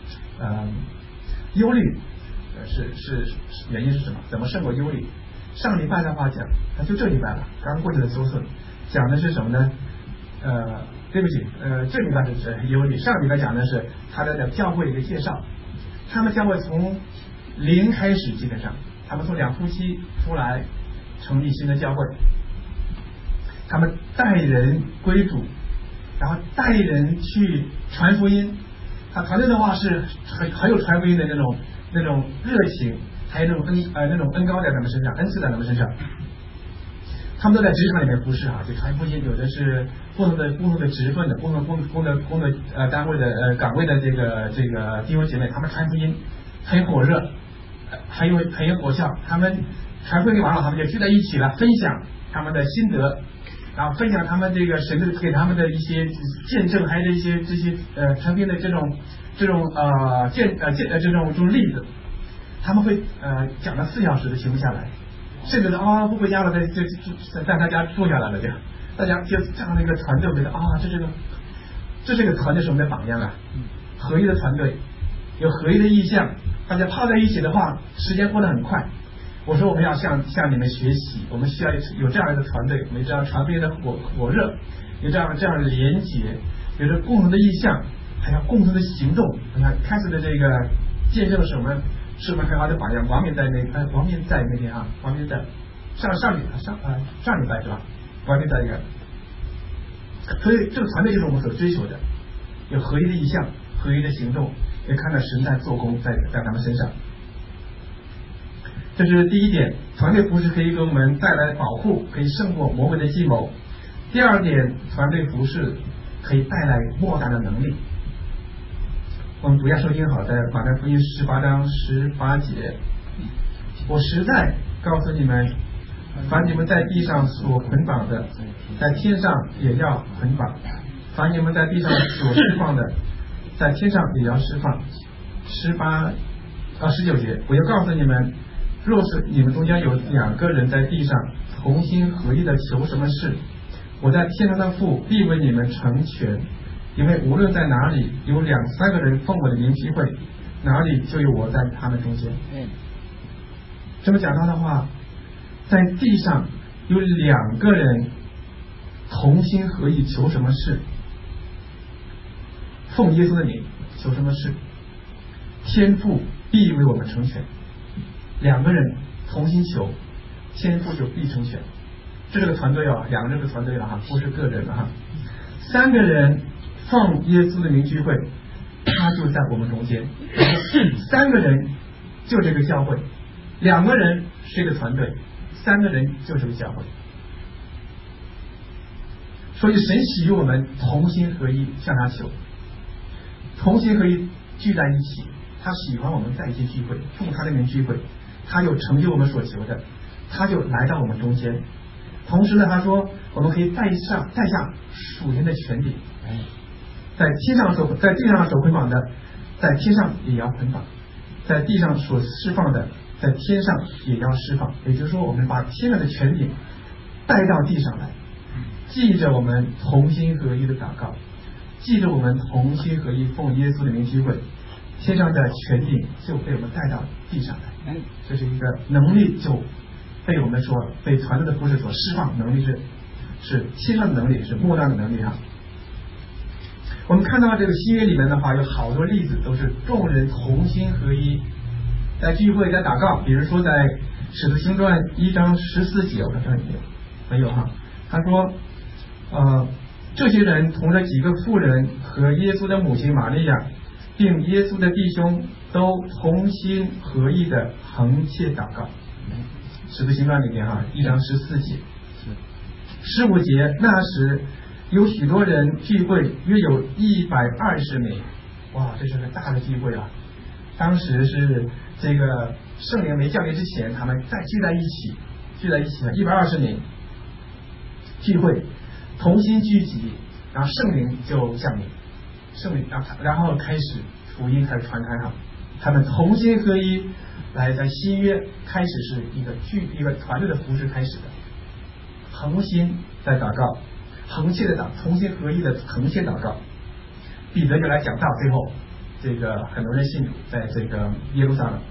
忧虑是原因是什么？怎么胜过忧虑？上礼拜的话讲，他就这礼拜了，刚过去的周四讲的是什么呢？对不起，这礼拜是忧虑，上礼拜讲的是他的教会的一个介绍。他们教会从0开始，基本上他们从2夫妻出来成立新的教会，他们带人归主，然后带人去传福音。他团队的话是很有传福音的那种热情，还有那种恩膏在他们身上，恩赐在他们身上。他们都在职场里面服侍啊，就传福音，有的是不同的职分的，不同的单位的岗位的这个弟兄姐妹，他们传福音很火热，很有火效。他们传福音完了，他们就聚在一起了，分享他们的心得，然后分享他们这个神的给他们的一些见证，还有这些传福音的这种例子。他们会讲了4小时都停不下来，甚至不回家了，在他家住下来了，就大家就这样的一个团队，我觉得这是个团队是我们的榜样啊，合一的团队，有合一的意向，大家泡在一起的话，时间过得很快。我说我们要向你们学习，我们需要有这样一个团队，有这样传福音的火热，有这样的连结，有着共同的意向，还有共同的行动。你看开始的这个见证是我们很好的榜样。王冕在那天啊，王冕在上礼拜是吧？王冕在一个，所以这个团队就是我们所追求的，有合一的意向，合一的行动，也看到神在做工在他们身上。这是第一点，团队服事可以给我们带来保护，可以胜过魔鬼的计谋。第二点，团队服事可以带来莫大的能力。我们读一下圣经好，在马太福音18章18节，我实在告诉你们，凡你们在地上所捆绑的，在天上也要捆绑；凡你们在地上所释放的， 在天上也要释放。19节，我要告诉你们，若是你们中间有2个人在地上同心合意的求什么事，我在天上的父必为你们成全。因为无论在哪里有2、3个人奉我的名聚会，哪里就有我在他们中间。这么讲到的话，在地上有2个人同心合意求什么事，奉耶稣的名求什么事，天父必为我们成全。2个人同心求，天父就必成全。这是个团队啊，2个人是团队了哈，不是个人了哈。3个人奉耶稣的名聚会，他就在我们中间。3个人就这个教会，2个人是一个团队，3个人就是个教会。所以神喜悦我们同心合一向他求，同心合一聚在一起，他喜欢我们在一起聚会，奉他的名聚会，他就成就我们所求的，他就来到我们中间。同时呢，他说我们可以带下属灵的权柄，在地上所捆绑的，在天上也要捆绑；在地上所释放的，在天上也要释放。也就是说，我们把天上的权柄带到地上来，记着我们同心合一的祷告，记着我们同心合一奉耶稣的名聚会，天上的权柄就被我们带到地上来。这是一个能力，就被我们被团队的服事所释放，能力是天上的能力，是莫大的能力哈。我们看到这个新约里面的话，有好多例子都是众人同心合一，在聚会，在祷告。比如说在使徒行传1章14节，我看这里没有哈。他说这些人同着几个妇人和耶稣的母亲玛利亚，并耶稣的弟兄，都同心合意的恒切祷告。使徒行传里面1章14节。15节，那时有许多人聚会，约有120名。哇，这是个大的聚会啊！当时是这个圣灵没降临之前，他们聚在一起120名聚会，同心聚集，然后圣灵就降临，然后开始福音开始传开哈。他们同心合一，来在新约开始是一个团队的服事开始的，恒心在祷告，恒切的同心合一的恒切祷告。彼得就来讲到最后，这个很多人信主，在这个耶路撒冷。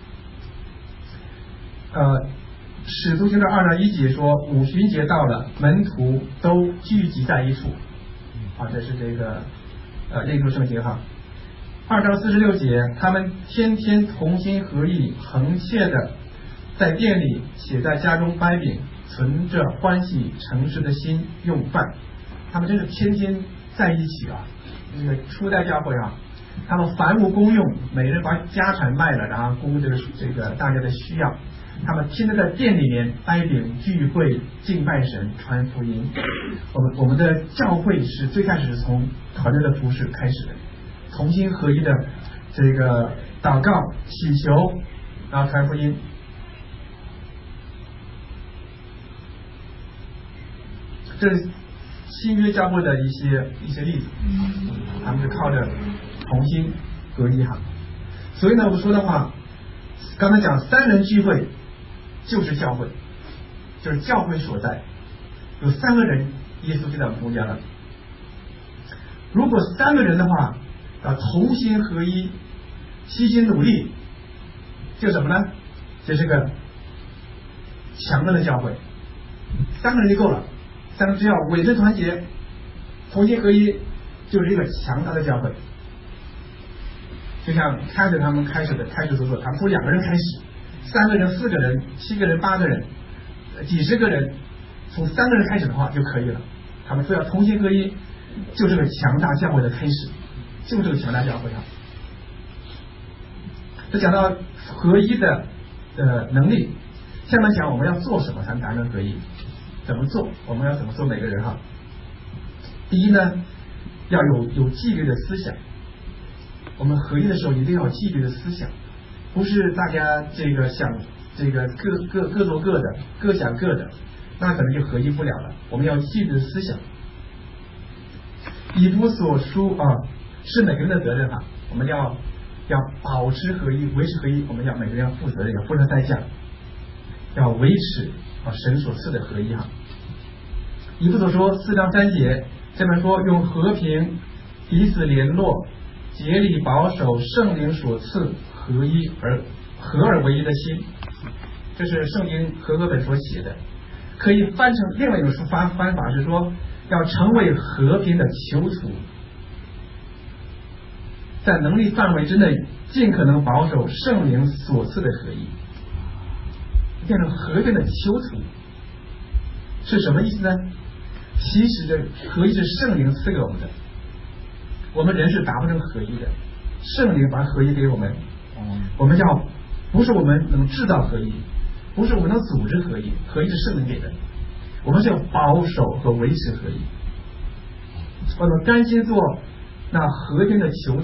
使徒行传2章1节说，五旬节到了，门徒都聚集在一处。这是这个耶稣圣经哈。2章46节，他们天天同心合意，恒切的在店里且在家中掰饼，存着欢喜诚实的心用饭。他们真是天天在一起啊！那个初代教会他们凡无公用，每人把家产卖了，然后供这个大家的需要。他们天天在店里面掰饼聚会，敬拜神，传福音。我们的教会是最开始是从团队的服事开始的，同心合一的这个祷告、祈求，然后传福音。这是新约教会的一些例子，他们是靠着同心合一哈。所以呢，我说的话，刚才讲3人聚会就是教会，就是教会所在，有3个人，耶稣就在我们中间了。如果3个人的话，同心合一，齐心努力，就什么呢？这是个强大的教会，3个人就够了。3个只要委身团结，同心合一，就是一个强大的教会。就像开始他们开始所说，他们从2个人开始，3个人、4个人、7个人、8个人、几十个人，从3个人开始的话就可以了。他们说要同心合一，就是个强大教会的开始，就是个强大教会啊。这讲到合一的能力，下面讲我们要做什么才能达成合一？怎么做？我们要怎么做？每个人哈。第一呢，要有纪律的思想。我们合一的时候一定要有纪律的思想，不是大家这个想这个各做各的，各想各的，那可能就合一不了了。我们要纪律的思想。以弗所书是每个人的责任哈，我们要保持合一，维持合一，我们要每个人要负责任，要付上代价，要维持神所赐的合一哈。以弗所说4章3节这边说，用和平彼此联络，竭力保守圣灵所赐合一合而为一的心，这是圣经和合本所写的。可以翻成另外一种翻法是说，要成为和平的囚徒，在能力范围之内尽可能保守圣灵所赐的合一，变成和平的囚徒是什么意思呢？其实这合一是圣灵赐给我们的，我们人是达不成合一的，圣灵把合一给我们，我们不是我们能制造合一，不是我们能组织合一，合一是圣灵给的，我们是要保守和维持合一，我们甘心做那和平的囚徒。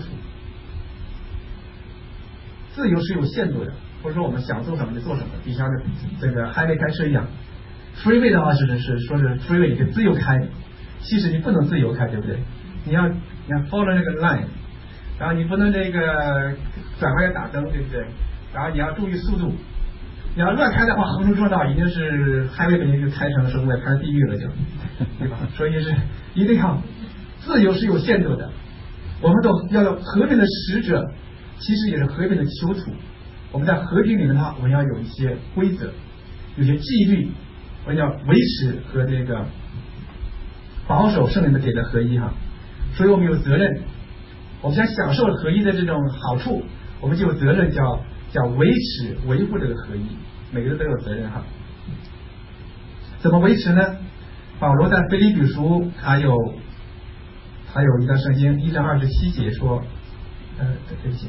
自由是有限度的，不是说我们想做什么就做什么，就像这个highway开车一样。freeway 的话是说是 freeway 你可以自由开，其实你不能自由开，对不对？你要 follow 那个 line， 然后你不能这个转弯要打灯，对不对？然后你要注意速度，你要乱开的话，横冲直撞，一定是 highway 肯定就开成生活开地狱了就，对吧？所以是一定要自由是有限度的，我们都要和平的使者，其实也是和平的囚徒。我们在和平里面的话，我们要有一些规则，有些纪律，我们要维持和这个保守圣灵的给的合一哈。所以我们有责任，我们想享受合一的这种好处，我们就有责任叫维持维护这个合一，每个人都有责任哈。怎么维持呢？保罗在腓立比书还有一段圣经1章27节说，对不起，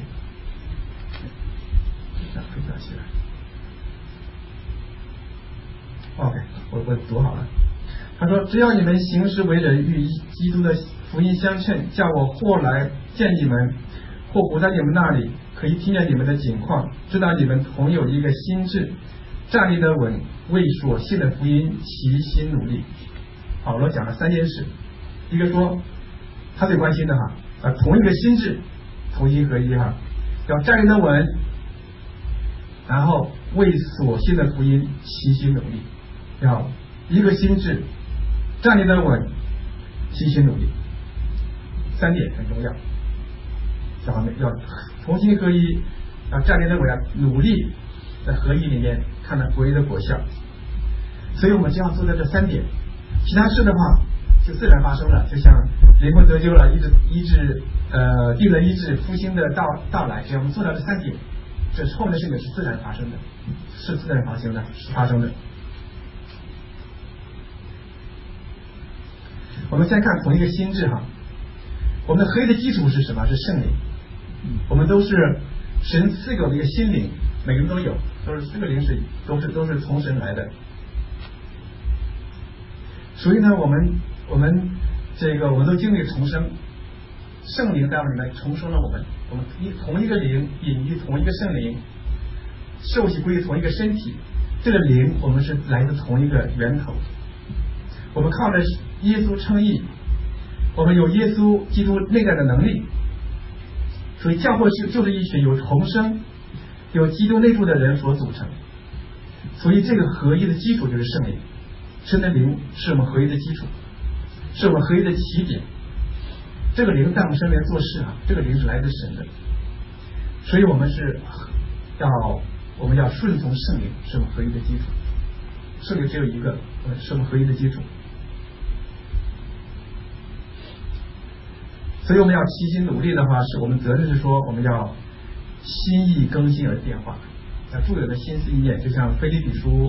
可以打起来。OK， 我读好了。他说：“只要你们行事为人与基督的福音相称，叫我或来见你们，或不在你们那里，可以听见你们的景况，知道你们同有一个心志，站立得稳，为所信的福音齐心努力。”保罗讲了3件事，一个说他最关心的哈，同一个心志，同心合一哈，要站立得稳，然后为所信的福音齐心努力，要一个心志，站立得稳，齐心努力，3点很重要。要同心合一，要站立得稳，努力在合一里面看到合一的果效。所以我们只要做到这3点，其他事的话就自然发生了，就像灵魂得救了，病人医治，复兴的到来，只要我们做到这3点，这后面的事情是自然发生的，是自然发生的，是发生的。我们先看同一个心智哈，我们的合一的基础是什么？是圣灵。我们都是神赐给我们一个心灵，每个人都有，这个灵都是从神来的。所以呢，我们都经历重生，圣灵在我们里面重生了我们同一个灵隐于同一个圣灵，受洗归于同一个身体，这个灵我们是来自同一个源头。我们靠着耶稣称义，我们有耶稣基督内在的能力，所以教会就是一群有重生、有基督内住的人所组成。所以这个合一的基础就是圣灵，神的灵是我们合一的基础，是我们合一的起点。这个灵在我们身边做事这个灵是来自神的，所以我们要顺从圣灵，是我们合一的基础。圣灵只有一个，是我们合一的基础。所以我们要齐心努力的话，是我们责任是说，我们要心意更新而变化，要注有的心思意念，就像腓立比书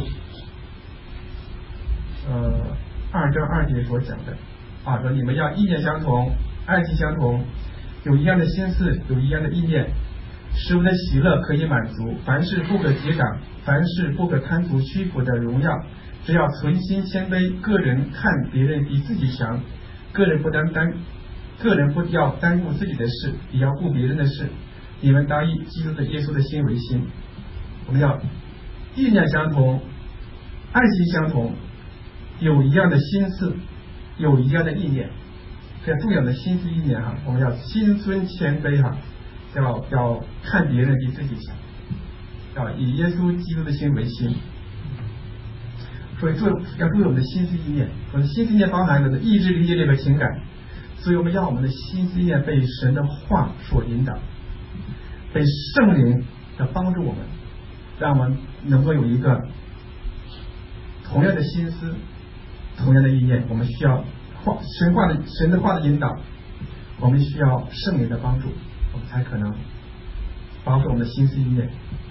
2章2节所讲的说你们要意念相同，爱心相同，有一样的心思，有一样的意念，使我们的喜乐可以满足。凡事不可结党，凡事不可贪图虚浮的荣耀，只要存心谦卑，个人看别人比自己强，个人不要单顾自己的事，也要顾别人的事。你们当以基督的耶稣的心为心。我们要意念相同，爱心相同，有一样的心思，有一样的意念， 这样重要的心思意念哈，我们要心存谦卑哈，要看别人比自己强，要以耶稣基督的心为心。所以要注意我们的心思意念，我们的心思意念包含了意志、理解力和情感，所以我们要我们的心思意念被神的话所引导，被圣灵的帮助我们，让我们能够有一个同样的心思、同样的意念。我们需要神的话的引导，我们需要圣灵的帮助，我们才可能保守我们的心思意念。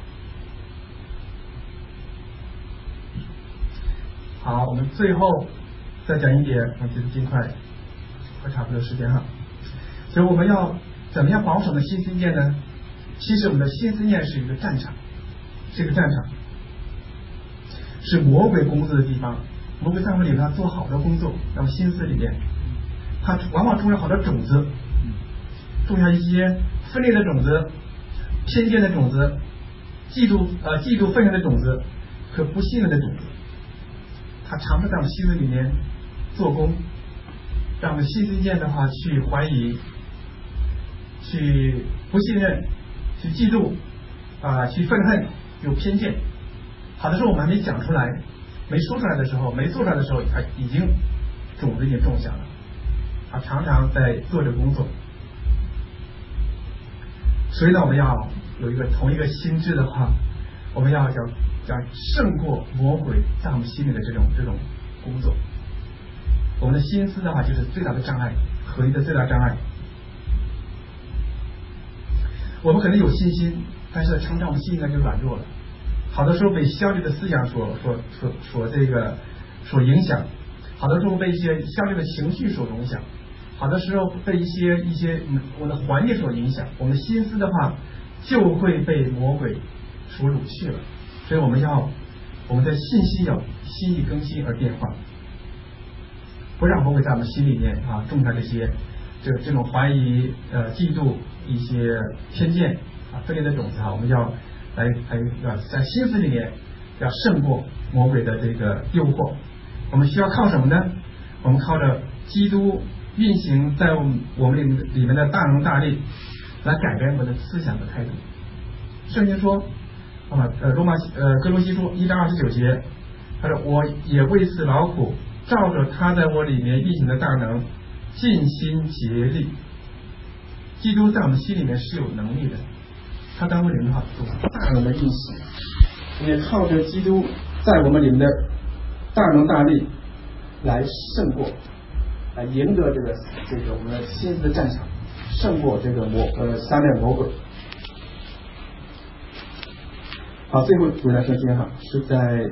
好，我们最后再讲一点，我觉得尽快快差不多时间哈。所以我们要怎么样保守我们的心思意念呢？其实我们的心思意念是一个战场，是魔鬼工作的地方。魔鬼在我们里面做好多工作，然后心思里面，他往往种下好多种子，种下一些分裂的种子、偏见的种子、嫉妒愤恨的种子和不信任的种子。他常常在我们心思里面做工，让我们心思意念的话去怀疑、去不信任、去嫉妒去愤恨、有偏见。好的时候我们还没讲出来，没说出来的时候，没做出来的时候，他已经种子已经种下了。他常常在做这工作。所以呢，我们要有一个同一个心智的话，我们要胜过魔鬼在我们心里的这种工作。我们的心思的话，就是最大的障碍，合一的最大障碍。我们可能有信心，但是常常我们信心呢就软弱了。好多时候被消极的思想所影响，好多时候被一些消极的情绪所影响，好多时候被一些我们的环境所影响，我们的心思的话就会被魔鬼所掳去了。所以我们的信息要心意更新而变化，不让魔鬼在我们心里面种下这种怀疑、嫉妒、一些偏见分裂的种子我们要在心思里面要胜过魔鬼的这个诱惑。我们需要靠什么呢？我们靠着基督运行在我们里面的大能大力来改变我们的思想和态度。圣经说哥罗西书1章29节，他说我也为此劳苦，照着他在我里面运行的大能尽心竭力。基督在我们心里面是有能力的，他在我们里面的话有大能的运行，也靠着基督在我们里面的大能大力来胜过，来赢得这个我们的心思的战场，胜过这个撒旦魔鬼。好，最后主要圣经是在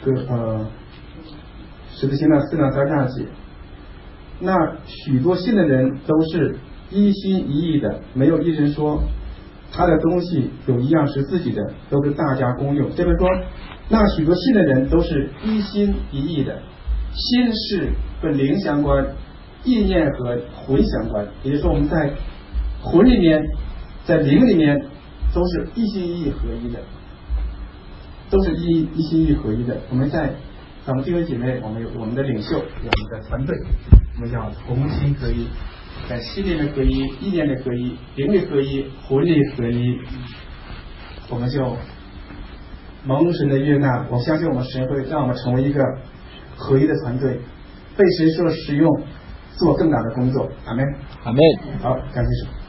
使徒行传4章32节，那许多信的人都是一心一意的，没有一人说他的东西有一样是自己的，都是大家公用。这边说那许多信的人都是一心一意的，心是跟灵相关，意念和魂相关，也就是说我们在魂里面在灵里面都是一心一意合一的，都是一心一意合一的。我们在咱们弟兄姐妹，我们有我们的领袖，有我们的团队，我们叫同心合一，在心里面合一，意念里合一，灵里合一，魂里合一，我们就蒙神的悦纳。我相信我们神会让我们成为一个合一的团队，被神所使用做更大的工作。阿们。 阿们。 好，感谢神。